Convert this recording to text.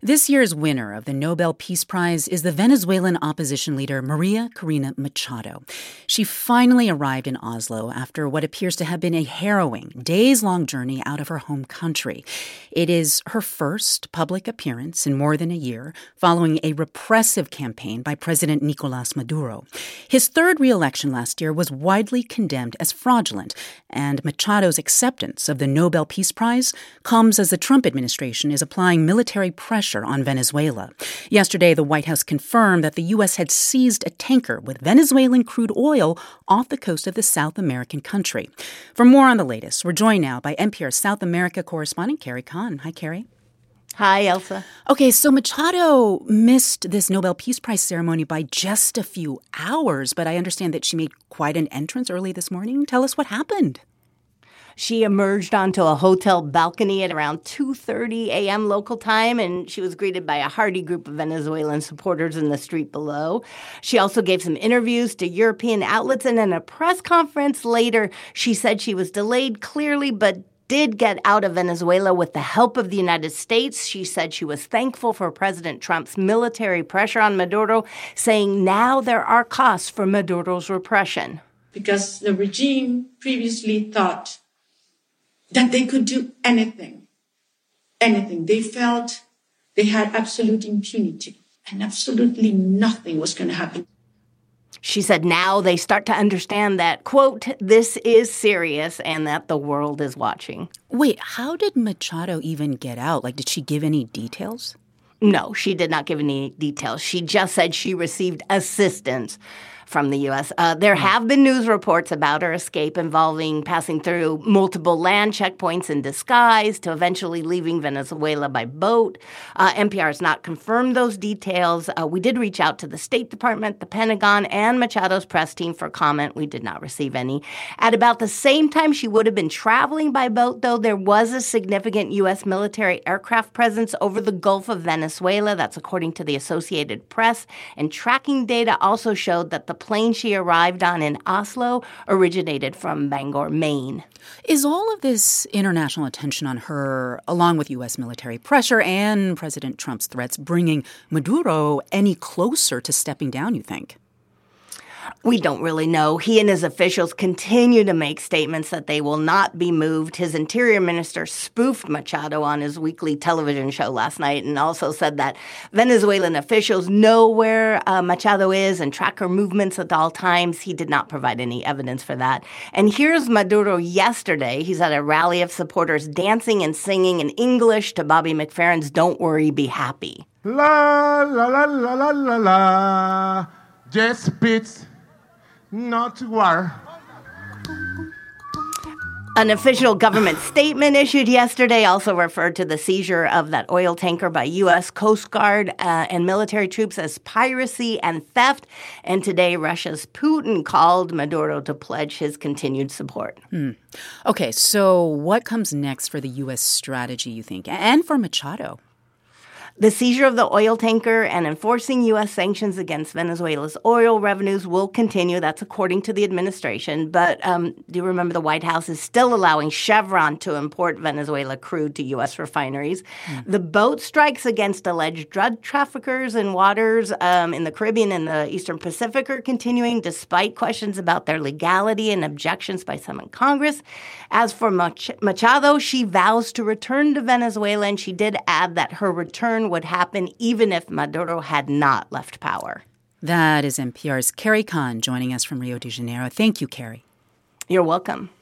This year's winner of the Nobel Peace Prize is the Venezuelan opposition leader Maria Corina Machado. She finally arrived in Oslo after what appears to have been a harrowing, days-long journey out of her home country. It is her first public appearance in more than a year, following a repressive campaign by President Nicolás Maduro. His third re-election last year was widely condemned as fraudulent, and Machado's acceptance of the Nobel Peace Prize comes as the Trump administration is applying military pressure on Venezuela. Yesterday, the White House confirmed that the U.S. had seized a tanker with Venezuelan crude oil off the coast of the South American country. For more on the latest, we're joined now by NPR's South America correspondent, Carrie Kahn. Hi, Carrie. Hi, Elsa. Okay, so Machado missed this Nobel Peace Prize ceremony by just a few hours, but I understand that she made quite an entrance early this morning. Tell us what happened. She emerged onto a hotel balcony at around 2:30 a.m. local time, and she was greeted by a hearty group of Venezuelan supporters in the street below. She also gave some interviews to European outlets, and in a press conference later, she said she was delayed clearly, but did get out of Venezuela with the help of the United States. She said she was thankful for President Trump's military pressure on Maduro, saying now there are costs for Maduro's repression. Because the regime previously thought that they could do anything. They felt they had absolute impunity and absolutely nothing was going to happen. She said now they start to understand that, quote, this is serious and that the world is watching. Wait, how did Machado even get out? Did she give any details? No, she did not give any details. She just said she received assistance from the U.S. There have been news reports about her escape involving passing through multiple land checkpoints in disguise to eventually leaving Venezuela by boat. NPR has not confirmed those details. We did reach out to the State Department, the Pentagon, and Machado's press team for comment. We did not receive any. At about the same time she would have been traveling by boat, though, there was a significant U.S. military aircraft presence over the Gulf of Venezuela. That's according to the Associated Press. And tracking data also showed that the plane she arrived on in Oslo originated from Bangor, Maine. Is all of this international attention on her, along with U.S. military pressure and President Trump's threats, bringing Maduro any closer to stepping down, you think? We don't really know. He and his officials continue to make statements that they will not be moved. His interior minister spoofed Machado on his weekly television show last night and also said that Venezuelan officials know where Machado is and track her movements at all times. He did not provide any evidence for that. And here's Maduro yesterday. He's at a rally of supporters dancing and singing in English to Bobby McFerrin's Don't Worry, Be Happy. La, la, la, la, la, la, la. Just bits. Not war. An official government statement issued yesterday also referred to the seizure of that oil tanker by U.S. Coast Guard and military troops as piracy and theft. And today, Russia's Putin called Maduro to pledge his continued support. Okay, so what comes next for the U.S. strategy, you think, and for Machado? The seizure of the oil tanker and enforcing U.S. sanctions against Venezuela's oil revenues will continue. That's according to the administration. But do you remember the White House is still allowing Chevron to import Venezuela crude to U.S. refineries? The boat strikes against alleged drug traffickers in waters in the Caribbean and the Eastern Pacific are continuing despite questions about their legality and objections by some in Congress. As for Machado, she vows to return to Venezuela, and she did add that her return would happen even if Maduro had not left power. That is NPR's Carrie Kahn joining us from Rio de Janeiro. Thank you, Carrie. You're welcome.